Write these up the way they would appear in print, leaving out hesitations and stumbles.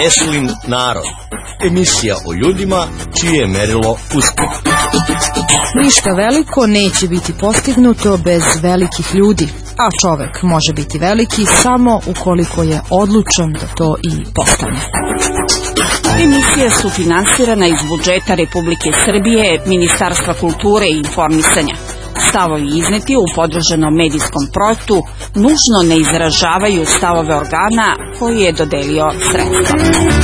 Teslin narod. Emisija o ljudima čije je merilo uspjeh. Ništa veliko neće biti postignuto bez velikih ljudi, a čovek može biti veliki samo ukoliko je odlučan da to i postane. Emisija su finansirana iz budžeta Republike Srbije, Ministarstva kulture i informisanja. Stavovi izneti u podržanom medijskom projektu nužno ne izražavaju stavove organa koji je dodelio sredstva.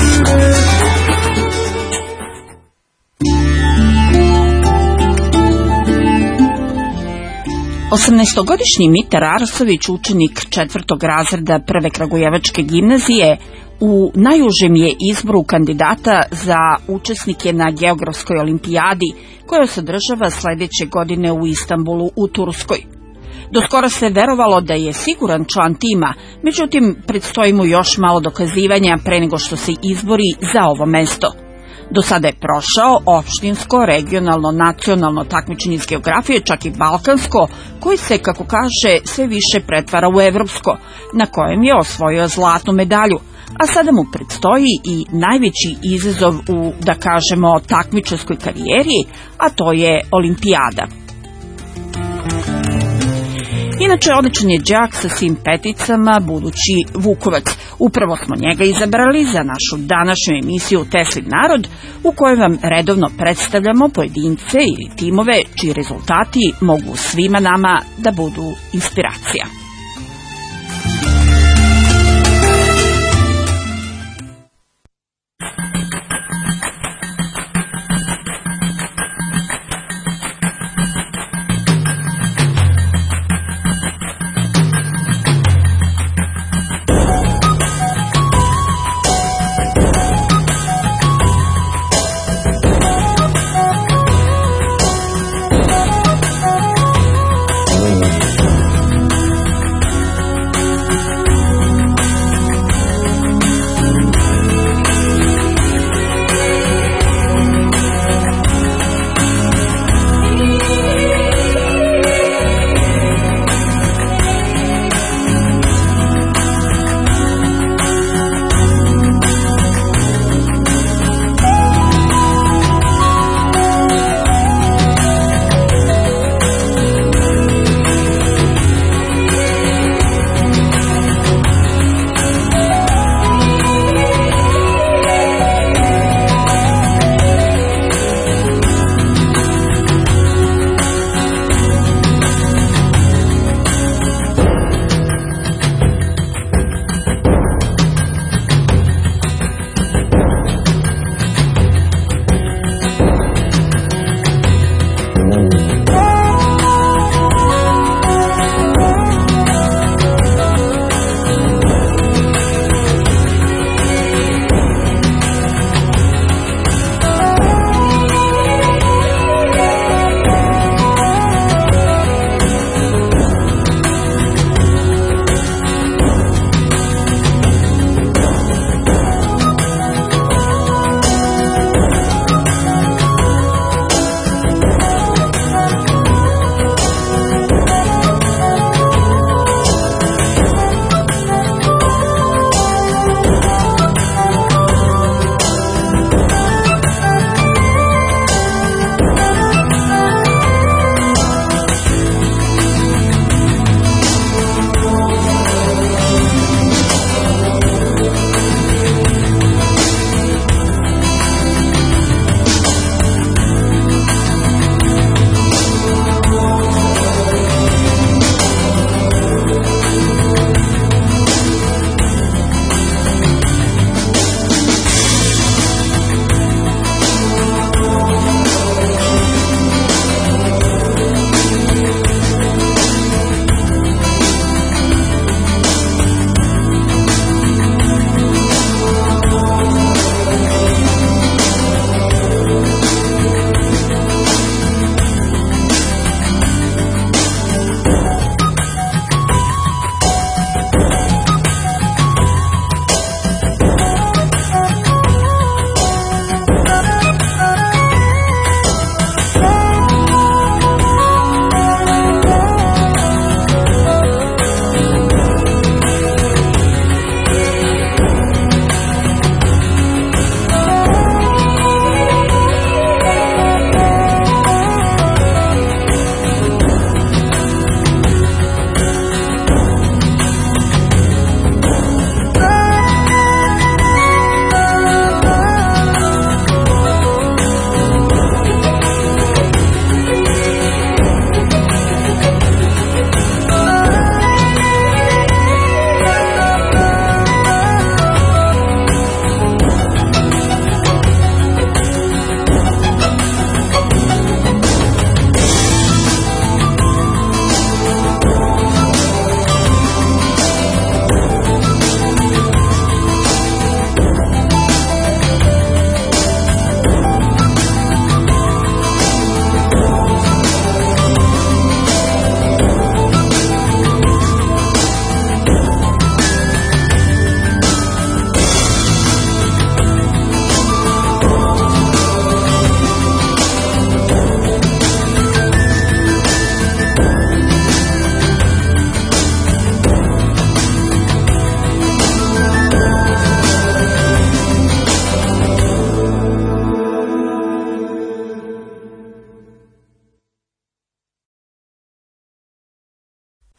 18-godišnji Mitar Arsović, učenik 4. razreda Prve Kragujevačke gimnazije, u najužem je izboru kandidata za učesnike na Geografskoj olimpijadi, koja se održava sledeće godine u Istanbulu u Turskoj. Do skoro se verovalo da je siguran član tima, međutim, predstoji mu još malo dokazivanja pre nego što se izbori za ovo mesto. Do sada je prošao opštinsko, regionalno, nacionalno takmičenje iz geografije, čak i balkansko, koji se, kako kaže, sve više pretvara u evropsko, na kojem je osvojio zlatnu medalju, a sada mu predstoji i najveći izazov u, da kažemo, takmičarskoj karijeri, a to je olimpijada. Inače, odličan je đak sa svim peticama, budući Vukovac. Upravo smo njega izabrali za našu današnju emisiju Teslin narod, u kojoj vam redovno predstavljamo pojedince ili timove čiji rezultati mogu svima nama da budu inspiracija.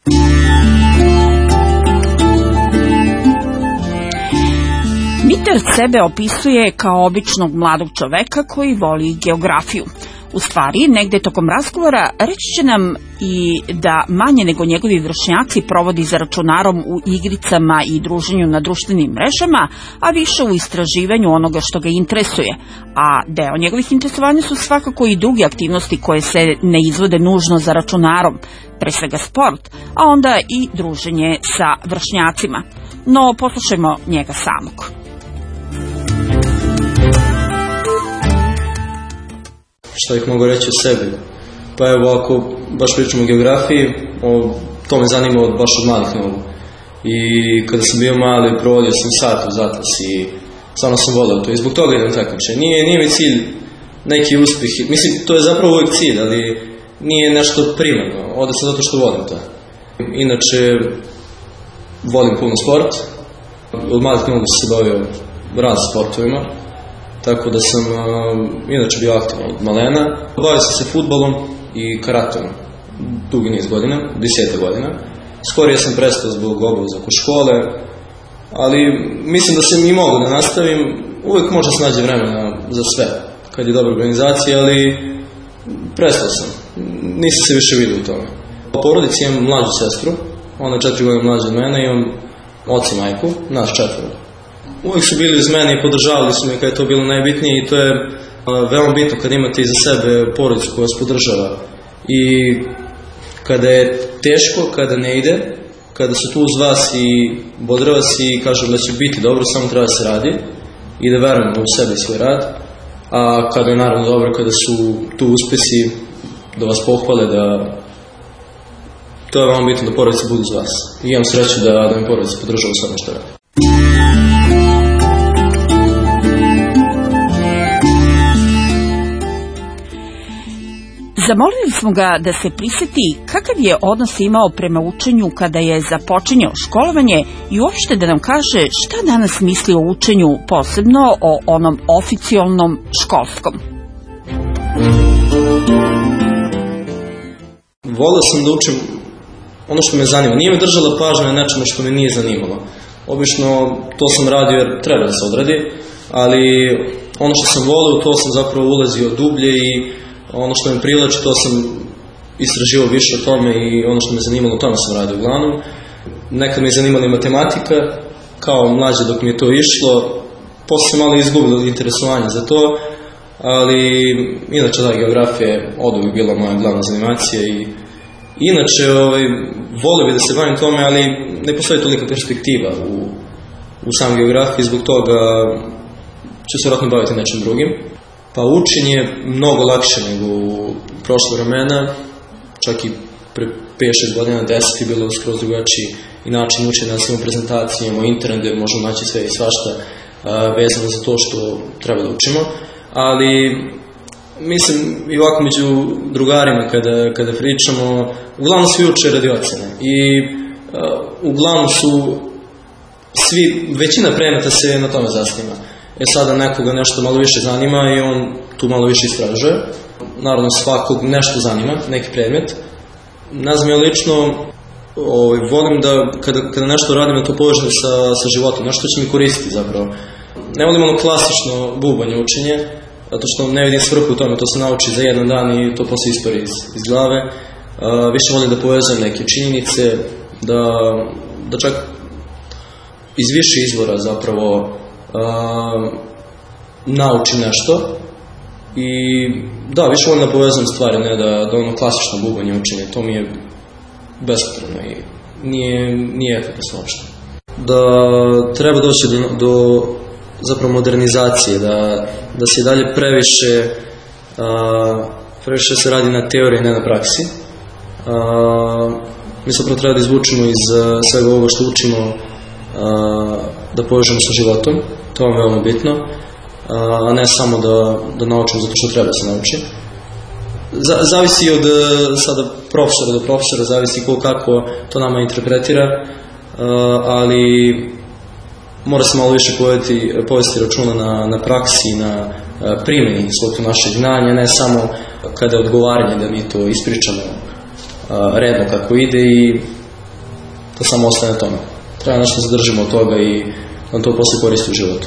Miter sebe opisuje kao običnog mladog čoveka koji voli geografiju. U stvari, negde tokom razgovora reći će nam i da manje nego njegovi vršnjaci provodi za računarom u igricama i druženju na društvenim mrežama, a više u istraživanju onoga što ga interesuje. A deo njegovih interesovanja su svakako i druge aktivnosti koje se ne izvode nužno za računarom, pre svega sport, a onda i druženje sa vršnjacima. No, poslušajmo njega samog. Šta ih mogu reći o sebi? Pa evo, ako baš pričamo o geografiji, to me zanima baš od malih nogu. I kada sam bio mali, provodio sam sat uz atlas i stvarno sam volio to. I zbog toga idem takmičenje. Nije mi cilj neki uspjeh. Mislim, to je zapravo uvijek cilj, ali nije nešto primarno. Ode sam zato što volim to. Inače, volim puno sport. Od malih nogu sam se bavio raznim sportovima. Tako da sam inače bio aktivan od malena. Bavio sam se fudbalom i karatom dugi niz godina, 10 godina. Skorije sam prestao zbog obaveza kod škole, ali mislim da sam i mogu da nastavim. Uvijek može se nađe vremena za sve, kad je dobra organizacija, ali prestao sam. Nisam se više vidio u tome. U porodici imam mlađu sestru, ona je 4 godine mlađa od mene, imam oca i majku, nas 4. Uvijek su bili uz mene i podržavali su me kada je to bilo najbitnije i to je veoma bitno kada imate iza sebe porodicu koja vas podržava. I kada je teško, kada ne ide, kada su tu uz vas i bodre vas i kažu da će biti dobro, samo treba da se radi i da verujemo u sebe i svoj rad. A kada je naravno dobro, kada su tu uspesi, da vas pohvale, da to je veoma bitno da porodica bude uz vas. I imam sreću da me porodica podržava u svome što radi. Zamolili smo ga da se prisjeti kakav je odnos imao prema učenju kada je započinjao školovanje i uopšte da nam kaže šta danas misli o učenju, posebno o onom oficijalnom školskom. Volio sam da učim ono što me zanima. Nije me držala pažnja na nečemu što me nije zanimalo. Obično to sam radio jer treba da se odradi, ali ono što sam volio, to sam zapravo ulazio dublje i ono što me privlači, to sam istraživao više o tome i ono što me zanimalo, o tome sam radio uglavnom. Nekad me je zanimala i matematika, kao mlađe dok mi je to išlo. Posle sam malo izgubilo interesovanje za to, ali inače da, geografija je oduvijek bila moja glavna zanimacija i inače volio bi da se bavim tome, ali ne postoji tolika perspektiva u samoj geografiji, zbog toga ću se vjerojatno baviti nečim drugim. Pa učenje je mnogo lakše nego u prošle vremena, čak i pre 5-6 godina, 10 je bilo skroz drugačiji i način učenja, da imamo prezentacije, imamo internet gdje možemo naći sve i svašta vezano za to što treba da učimo, ali mislim i ovako među drugarima kada pričamo, uglavnom svi uče radi ocene i uglavnom su većina predmeta se na tome zasniva. Sada nekoga nešto malo više zanima i on tu malo više istražuje. Naravno svakog nešto zanima, neki predmet. Ne znam, ja lično volim da kada nešto radim da to povežem sa životom, nešto će mi koristiti zapravo. Ne volim ono klasično bubanje učenje, zato što ne vidim svrhu u tome, to se nauči za jedan dan i to posle ispari iz glave. Više volim da povežem neke činjenice, da čak iz više izvora zapravo nauči nešto i da, više volim da povezam stvari, ne da ono klasično bubanje učenje, to mi je bespotrebno i nije efikasno uopšte. Da treba doći do zapravo modernizacije, da se dalje previše se radi na teoriji, ne na praksi. Mi zapravo treba da izvučimo iz svega ovoga što učimo, da povežemo sa životom, to je veoma bitno, a ne samo da naučimo zato što treba da se nauči. Zavisi od sada profesora do profesora, zavisi kako to nama interpretira, ali mora se malo više povesti računa na praksi, na primjeni svog našeg znanja, ne samo kada je odgovaranje da mi to ispričamo redno kako ide i da samo ostane tome. Treba nešto zadržimo od toga i da to posle koristi u životu.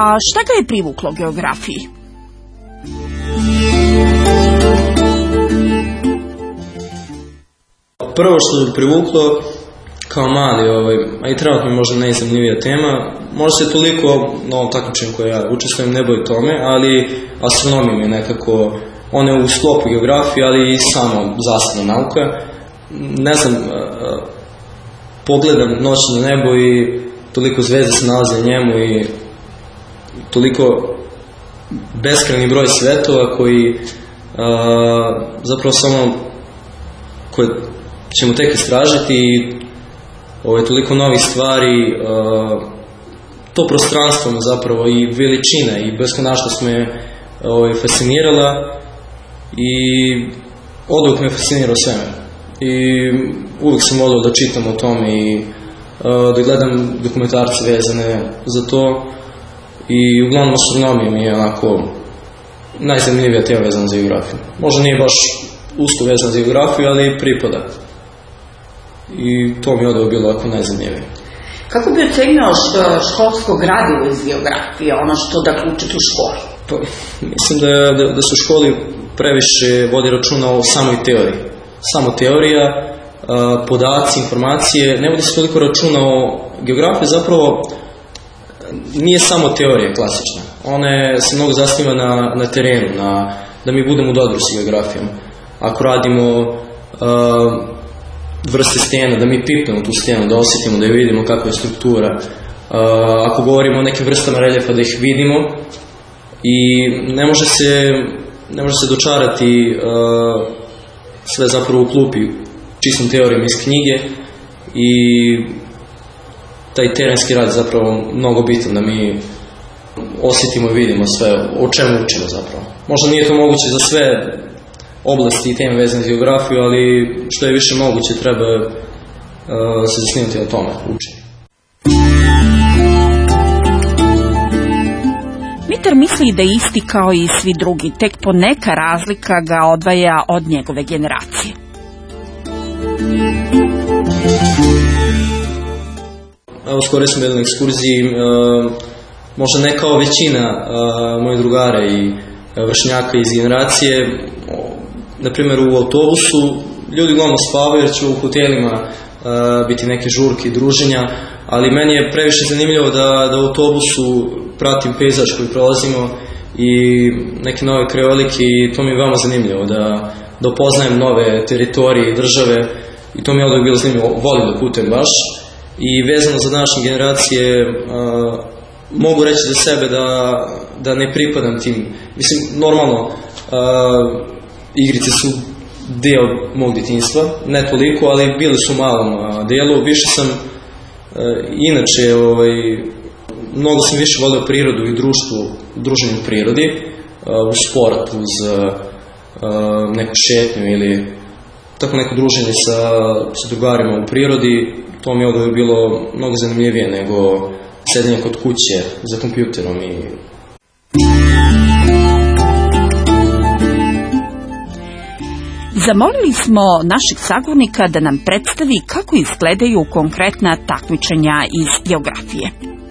šta ga je privuklo geografiji? Prvo što je privuklo kao mali, a i trenutno možda najzanimljivija tema, možda se toliko na ovom takmičenju koje ja učestvujem ne boji tome, ali astronomija mi je nekako, ona je u sklopu geografije, ali i samo zasebna nauka. Ne znam, pogledam noćno nebo i toliko zvezda se nalaze na njemu i toliko beskrajni broj svetova koji zapravo samo koje ćemo tek istražiti i toliko novih stvari, to prostranstvo zapravo i veličina i beskonačnost me fascinirala i oduvijek me fascinirao svemir. I uvijek sam volio da čitam o tome i da gledam dokumentarce vezane za to i uglavnom astronomija mi je onako najzanimljivija tema vezana za geografiju. Možda nije baš usko vezana za geografiju, ali pripada. I to mi je ovdje bilo ovako najzanimljivije. Kako bi ocenio školsko gradivo iz geografije, ono što da učite u školi? Pa, mislim da se u školi previše vodi računa o samoj teoriji. Samo teorija, podaci, informacije, ne vodi se toliko računa o geografiji, zapravo nije samo teorija klasična. Ona se mnogo zasniva na terenu, da mi budemo u dodiru s geografijom. Ako radimo vrste stena, da mi pipnemo tu stenu, da osjetimo, da je vidimo kakva je struktura. Ako govorimo o nekim vrstama reljefa, da ih vidimo i ne može se dočarati sve zapravo u klupi čistom teorijom iz knjige i taj terenski rad je zapravo mnogo bitan da mi osjetimo i vidimo sve o čemu učimo zapravo. Možda nije to moguće za sve oblasti i teme vezane za geografiju, ali što je više moguće treba se zasnivati o tome učenju. Mitar misli da je isti kao i svi drugi, tek poneka razlika ga odvaja od njegove generacije. Evo, skoro smo bili na ekskurziji, možda ne kao većina mojih drugara i vršnjaka iz generacije. Na primjer, u autobusu ljudi uglavnom spavaju jer će u hotelima biti neke žurke i druženja, ali meni je previše zanimljivo da u autobusu pratim pejzaž koji prolazimo i neke nove krajolike i to mi je veoma zanimljivo, da upoznajem nove teritorije i države i to mi je ovdje bilo zanimljivo, volim da putujem baš i vezano za današnje generacije mogu reći za sebe da ne pripadam tim, mislim normalno igrice su deo mog djetinjstva, ne toliko, ali bili su u malom delu. Više sam, inače, mnogo sam više volio prirodu i druženje u prirodi, uz sport, uz neku šetnju ili tako neko druženje sa drugarima u prirodi. To mi je ovdje bilo mnogo zanimljivije nego sedenje kod kuće za kompjuterom i Zamolili smo našeg sagovornika da nam predstavi kako izgledaju konkretna takmičenja iz geografije.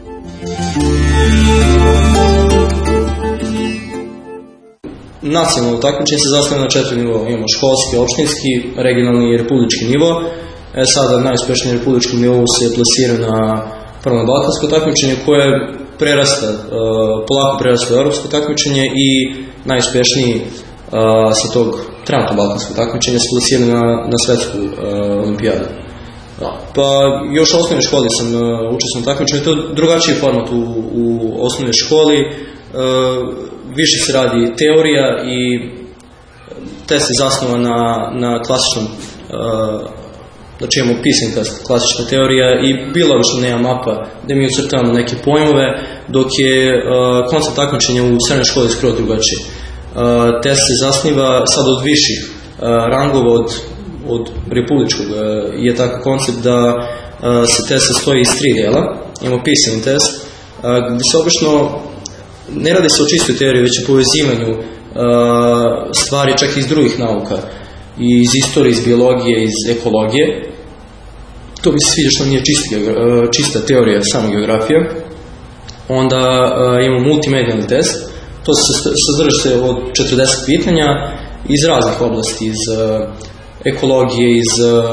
Nacionalno takmičenje se zasniva na 4 nivoa. Imamo školski, opštinski, regionalni i republički nivo. Sada najuspješniji republički nivo se plasira na prvo balkansko takmičenje koje polako prerasta u evropsko takmičenje i najuspješniji sa tog trenutno balkanskog takmičenja se plasira na svetsku olimpijadu. Pa još u osnovnoj školi sam učestvovao u takmičenju, to je drugačiji format u osnovnoj školi, više se radi teorija i test se zasnova na klasičnom, znači imamo pisani test, klasična teorija i bilovično nema mapa gdje mi ucrtavamo neke pojmove, dok je koncept takmičenja u srednjoj školi skoro drugačiji. Test se zasniva sad od viših rangova od republičkog je takav koncept da se test sastoji iz 3 dijela. Imamo pisani test gdje se obično ne radi se o čistoj teoriji, već o povezivanju stvari čak iz drugih nauka, iz istorije, iz biologije, iz ekologije. To mi se sviđa što nije čista teorija, samo geografija. Onda imamo multimedijalni test, to se sadrži se od 40 pitanja iz raznih oblasti, iz ekologije, iz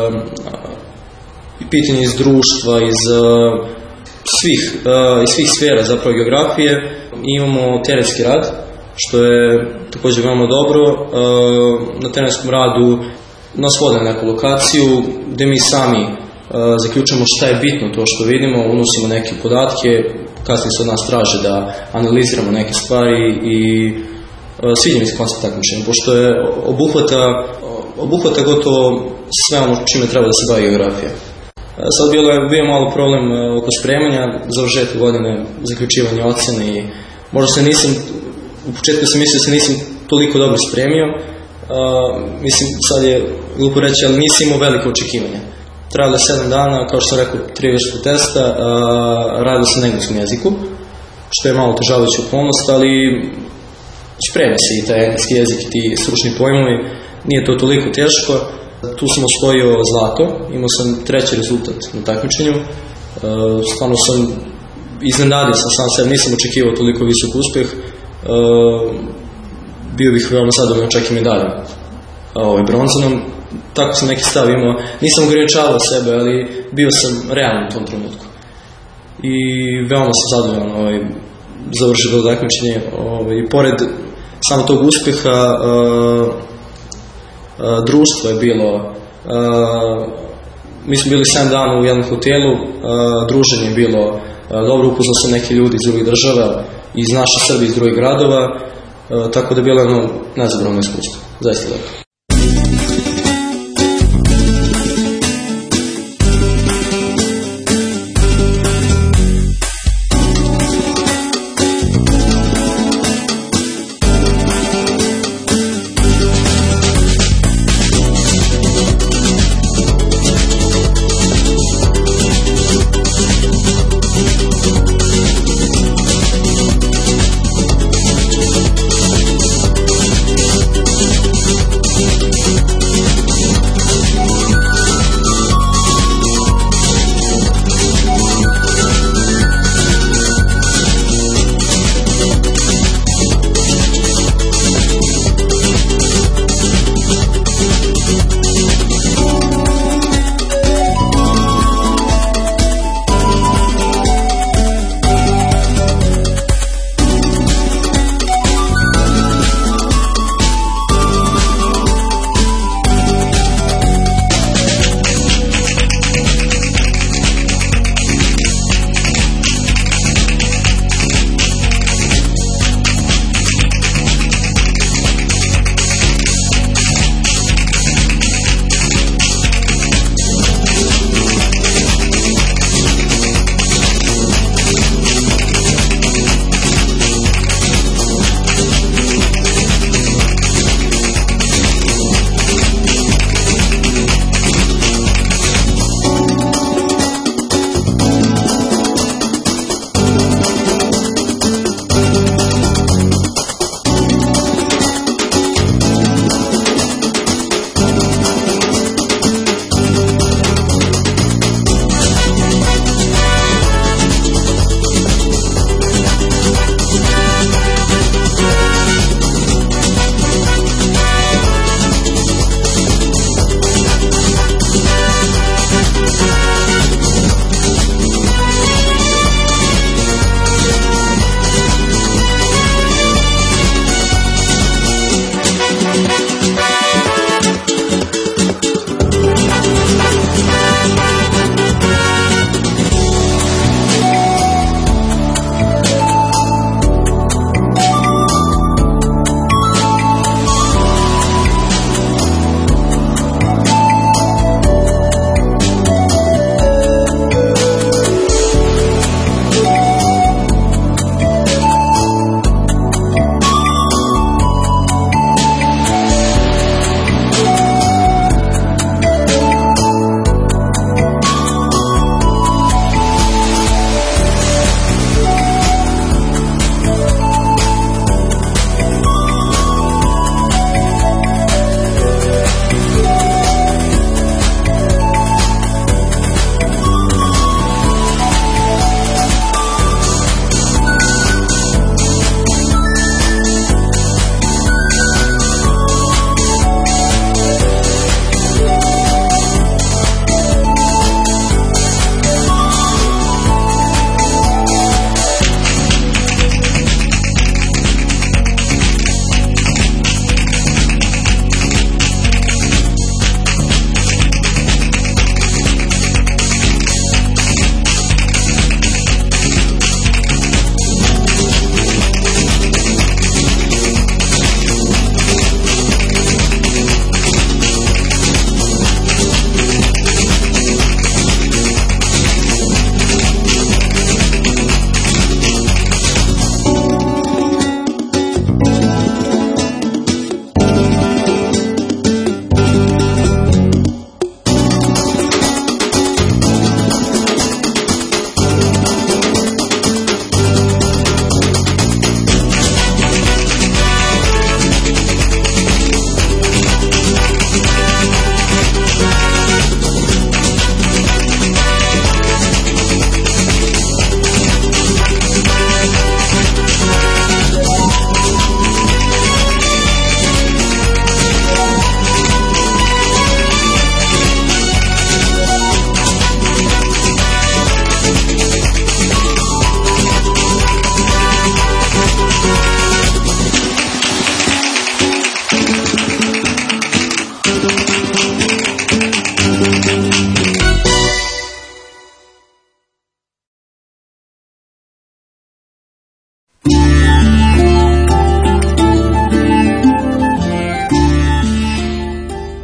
pitanja iz društva, iz svih sfera zapravo geografije. Imamo terenski rad, što je također veoma dobro. Na terenskom radu nas vode na neku lokaciju gde mi sami zaključujemo šta je bitno to što vidimo, unosimo neke podatke, kasnije se od nas traže da analiziramo neke stvari i sviđa mi se koncept takmičenja, pošto je obuhvata gotovo sve ono čime treba da se bavi geografija. Sad bio malo problem oko spremanja, završetka godine, zaključivanje ocene i možda u početku sam mislio da se nisam toliko dobro spremio, mislim sad je glupo reći, ali nisam imao velike očekivanja. Trajalo je 7 dana, kao što sam rekao, 3 vrste testa, radilo se na engleskom jeziku, što je malo otežavajuća okolnost, ali sprema se i taj engleski jezik i ti stručni pojmovi, nije to toliko teško. Tu sam osvojio zlato, imao sam 3. rezultat na takmičenju, stvarno sam iznenadio sam sebe, nisam očekivao toliko visok uspeh, bio bih veoma zadovoljan čak i medaljom bronzanom. Tako sam neki stav imao, nisam ograničavao sebe, ali bio sam realan u tom trenutku. I veoma sam zadovoljan završio do takmičenje. I pored samo tog uspeha, društvo je bilo, mi smo bili 7 dana u jednom hotelu, druženje je bilo dobro, upoznao sam neki ljudi iz drugih država, iz naše Srbije, iz drugih gradova, tako da je bilo jedno nezaboravno iskustvo, zaista dobro.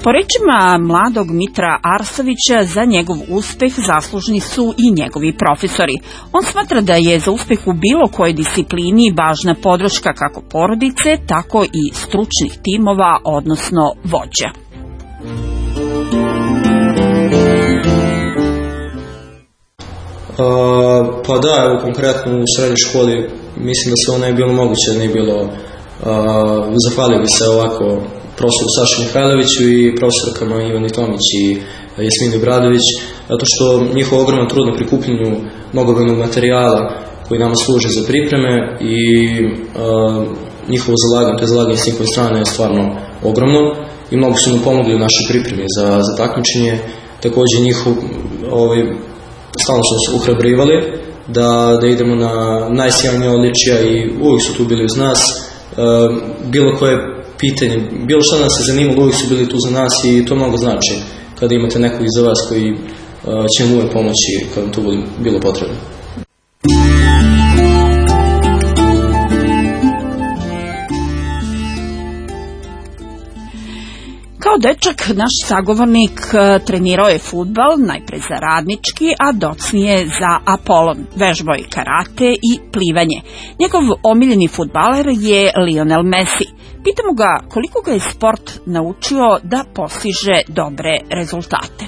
Po rečima mladog Mitra Arsovića, za njegov uspeh zaslužni su i njegovi profesori. On smatra da je za uspeh u bilo kojoj disciplini važna podrška kako porodice, tako i stručnih timova, odnosno vođa. Pa da, evo konkretno u srednjoj školi mislim da se ono je bilo moguće, da nije bilo, zahvalio bi se ovako profesoru Saši Mihajloviću i profesorkama Ivani Tomić i Jasmini Bradović, zato što njihov ogroman trud na prikupljanju mnogobrojnog materijala koji nama služi za pripreme i njihovo zalaganje, to je zalaganje s njihove strane je stvarno ogromno i mnogo su nam pomogli u našoj pripremi za takmičenje. Takođe stalno su se uhrabrivali da idemo na najsjajnije odličja i uvijek su tu bili uz nas. Bilo koje pitanje, bilo što nas je zanimalo, uvijek su bili tu za nas i to mnogo znači kada imate nekog iza vas koji će vam uvijek pomoći kada vam to bude bilo potrebno. Kao dečak, naš sagovornik trenirao je fudbal, najpre za Radnički, a docnije za Apolon, vežbao je karate i plivanje. Njegov omiljeni fudbaler je Lionel Messi. Pitamo ga koliko ga je sport naučio da postiže dobre rezultate.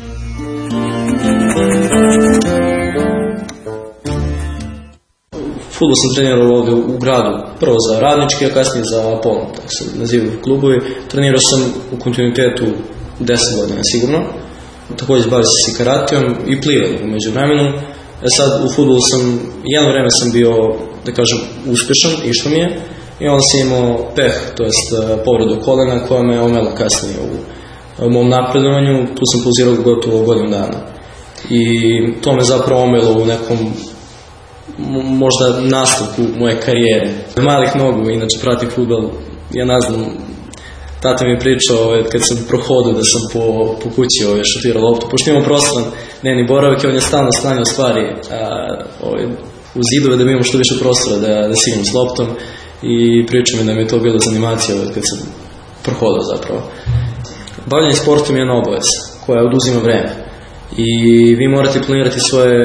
Fudbal sam trenirao ovdje u gradu, prvo za Radnički, a kasnije za Apolon, tako se nazivaju klubovi. Trenirao sam u kontinuitetu 10 godina sigurno. Također bavio sam se karatijom i plivanjem umeđu vremenu. Sad u fudbalu jedno vreme sam bio, da kažem, uspješan, išlo mi je. I onda sam imao peh, to jest povredu kolena koja me omela kasnije u mom napredovanju. Tu sam pauzirao gotovo godinu dana. I to me zapravo omelo u nekom možda nastavku moje karijere. Malih nogu, inače pratim fudbal, ja ne znam, tata mi je pričao kad sam prohodio da sam po kući šutirao loptu, pošto imamo prostoran dnevni boravak i on je stalno sklanjao stvari u zidove da mi imamo što više prostora da se igram s loptom i pričao mi da mi je to bilo za animacija kad sam prohodio zapravo. Bavljanje sportom je jedna obaveza koja oduzima vreme i vi morate planirati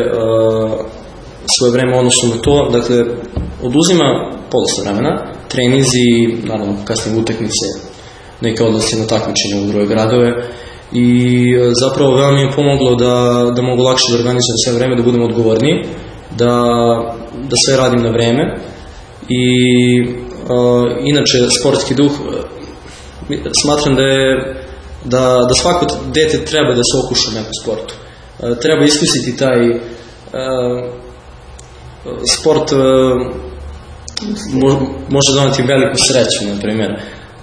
svoje vreme odnosno na to, dakle, oduzima podosta vremena, treninzi, naravno kasnije utakmice, neke odlazi na takmičenje u druge gradove i zapravo veoma mi je pomoglo da mogu lakše da organizujem sve vreme, da budem odgovorniji, da sve radim na vreme i inače sportski duh smatram da svako dete treba da se okuša u nekom sportu. Treba iskusiti taj sport može doneti veliku sreću, na primjer.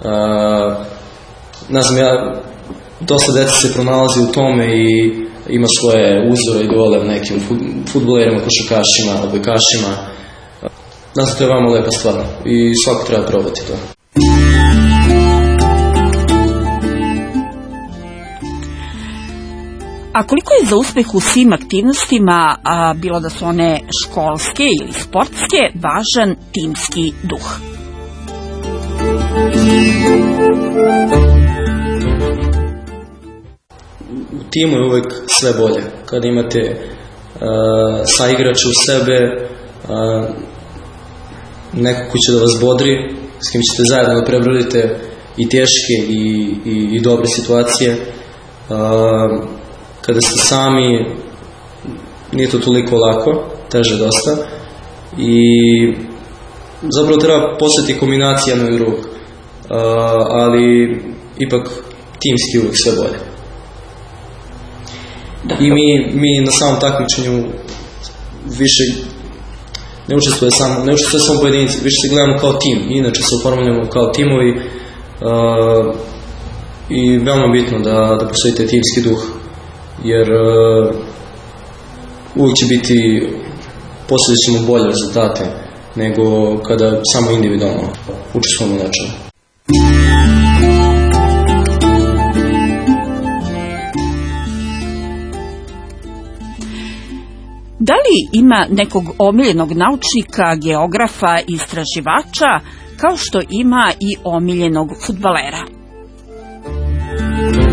Ne znam, dosta djeca se pronalazi u tome i ima svoje uzore i idole u nekim fudbalerima, košarkašima, odbojkašima. Ne znam, to je veoma lepa stvar i svako treba probati to. A koliko je za uspeh u svim aktivnostima, bilo da su one školske ili sportske, važan timski duh? U timu je uvek sve bolje. Kada imate saigrače u sebe, neko ko će da vas bodri, s kim ćete zajedno da prebrodite i teške i dobre situacije. Kada ste sami, nije to toliko lako, teže dosta i zapravo treba postojati kombinacija jednog i drugog, ali ipak timski uvijek sve bolje. I mi na samom takmičenju više ne učestvuje samo pojedinci, više se gledamo kao tim, inače se oformljamo kao timovi i veoma bitno da postojite timski duh, jer uvijek će biti, poslije ćemo bolje rezultate nego kada samo individualno učestvujemo u nečemu. Da li ima nekog omiljenog naučnika, geografa, istraživača, kao što ima i omiljenog fudbalera?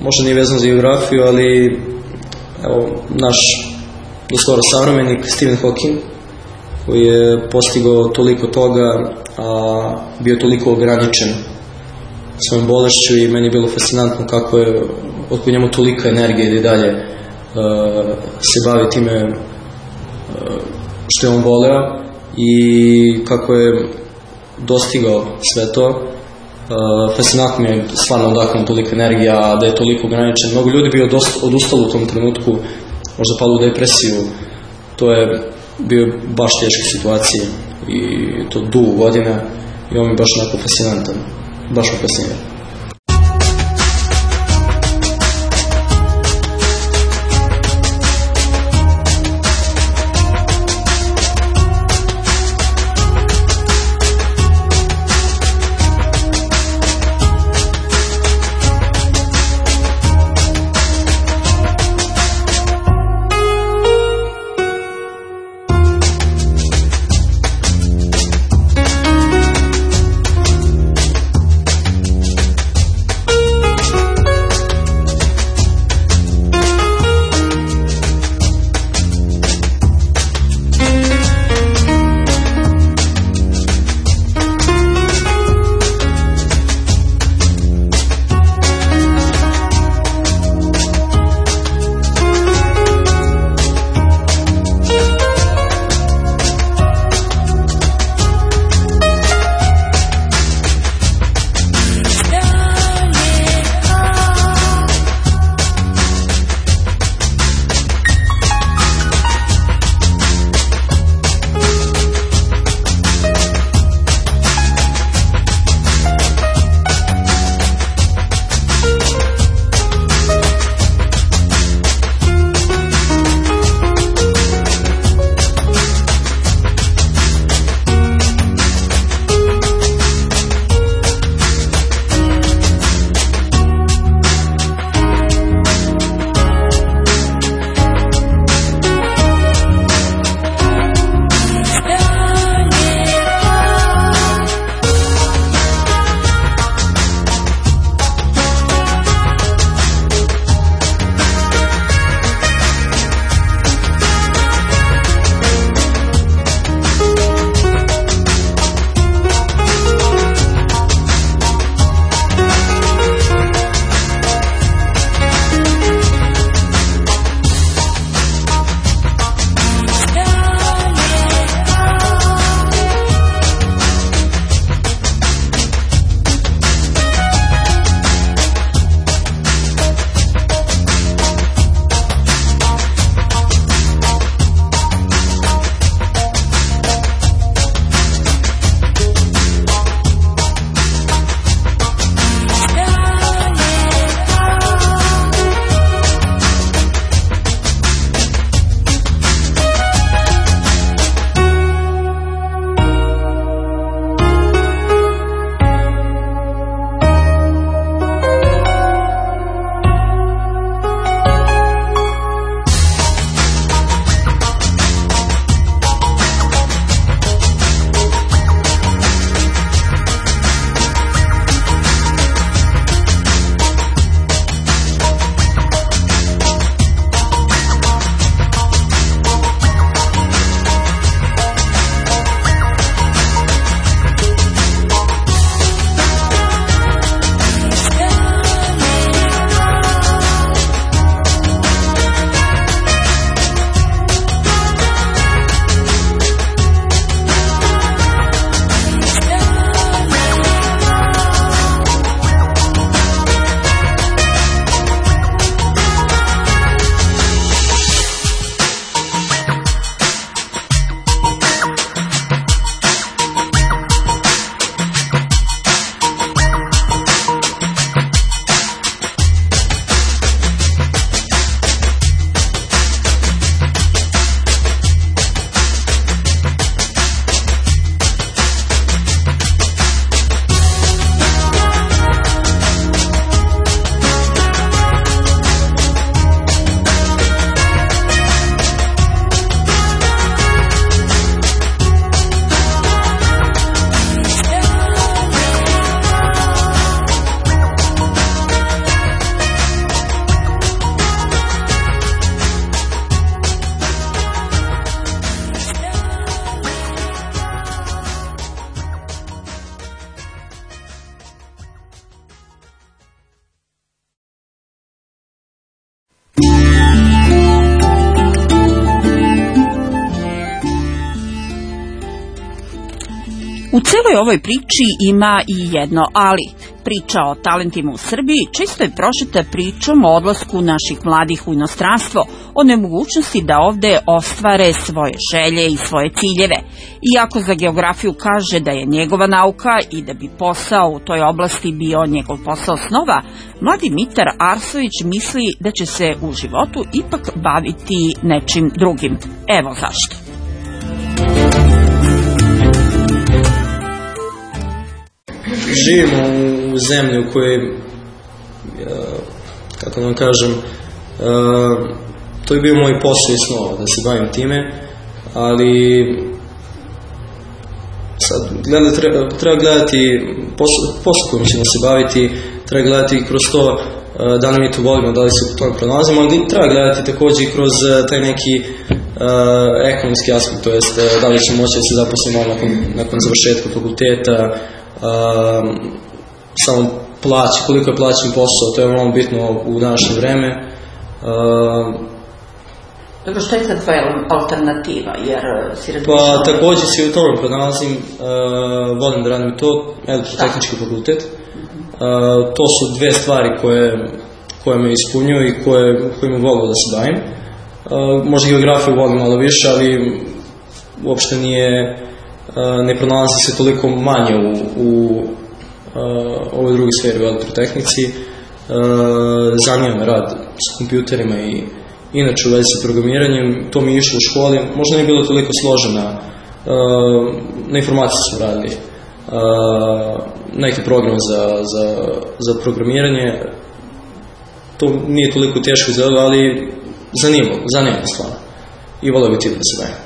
možda nije vezano za geografiju, ali evo, naš doskoro savremenik Stephen Hawking, koji je postigao toliko toga, a bio toliko ograničen svojom bolešću, i meni je bilo fascinantno kako je oko njemu tolika energija da i dalje se bavi time što je on voleo i kako je dostigao sve to. Fascinantno mi je stvarno odakle tolika energija, da je toliko ograničen. Mnogo ljudi bi odustalo u tom trenutku, možda palo u depresiju. To je bio baš teška situacija i to dugo godina, i on mi je baš onako fascinantan, baš me fascinira. U celoj ovoj priči ima i jedno ali. Priča o talentima u Srbiji često je prošeta pričom o odlasku naših mladih u inostranstvo, o nemogućnosti da ovde ostvare svoje želje i svoje ciljeve. Iako za geografiju kaže da je njegova nauka i da bi posao u toj oblasti bio njegov posao snova, mladi Mitar Arsović misli da će se u životu ipak baviti nečim drugim. Evo zašto. Živimo u zemlji u kojoj, kako da vam kažem, to je bio moj posao i snova, da se bavim time, ali sad treba gledati posao kojim ćemo se baviti, treba gledati kroz to da li mi to volimo, da li se u tome pronalazimo, ali treba gledati također i kroz taj neki ekonomski aspekt, to jest da li ćemo moći da se zaposlimo nakon završetka fakulteta, samo plaći, koliko je plaćen posao, to je veoma bitno u današnje vreme. Dobro, što je sad tvoja alternativa? Pa također se u tome pronalazim, volim da radim to, elektrotehnički fakultet. To su dve stvari koje me ispunjuju i kojima volim da se bavim. Možda geografiju volim malo više, ali uopšte ne pronalazi se toliko manje u ovoj drugoj sferi, u elektrotehnici. Zanima me rad s kompjuterima i inače u vezi sa programiranjem. To mi je išlo u školi, možda nije bilo toliko složena. Na informaciji smo radili neki program za programiranje. To nije toliko teško izgledalo, ali zanima me stvarno. I volio bi tim da se bavim.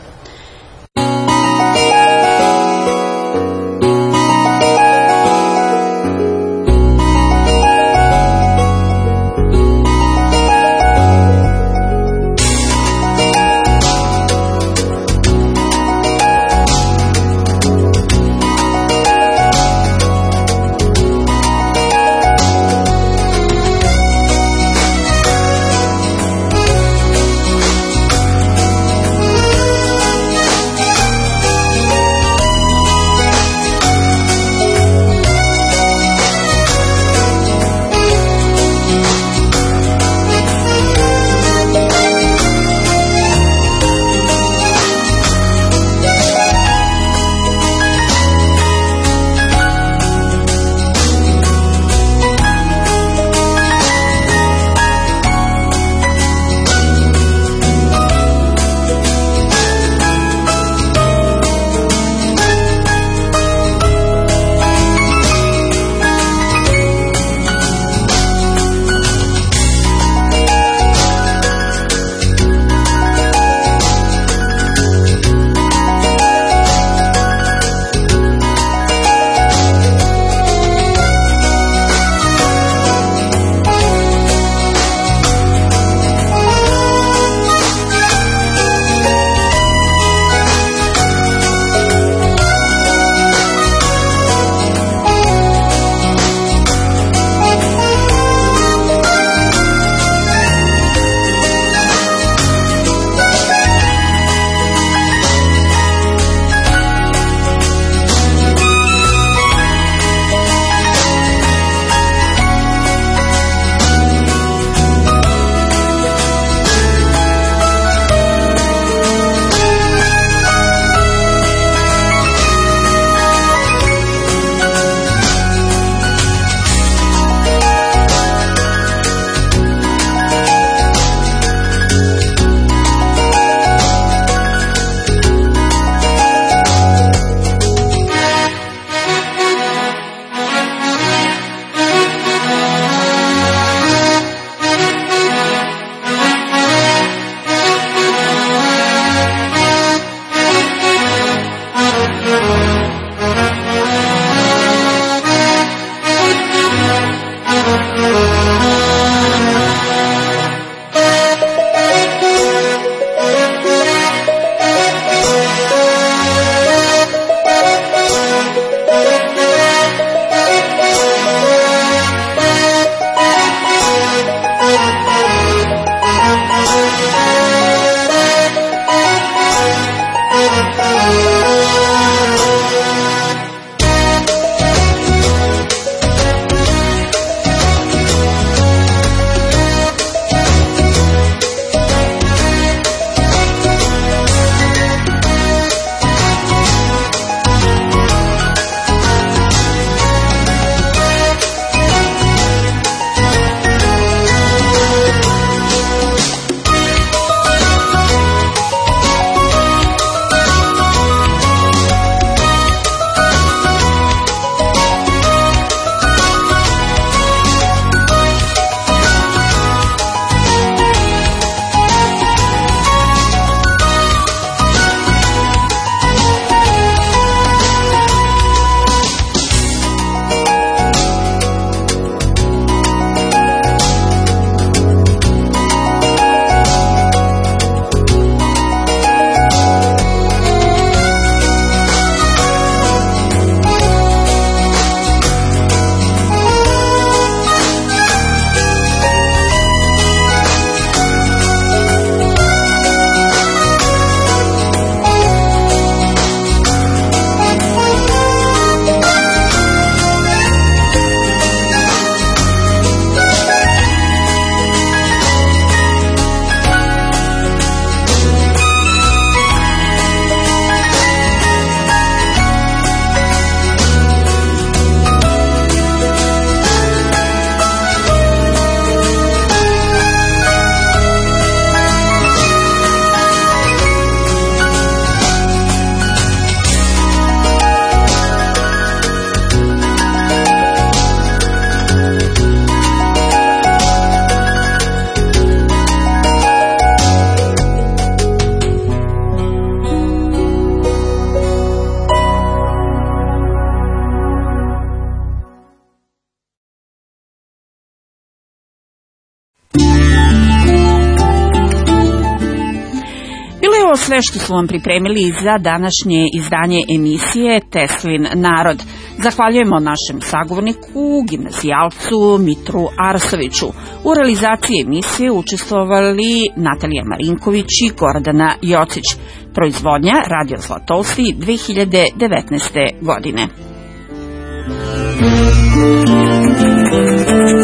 sve što su vam pripremili za današnje izdanje emisije Teslin narod. Zahvaljujemo našem sagovorniku, gimnazijalcu Mitru Arsoviću. U realizaciji emisije učestvovali Natalija Marinković i Gordana Jocić. Proizvodnja Radio Zlatousti 2019. godine.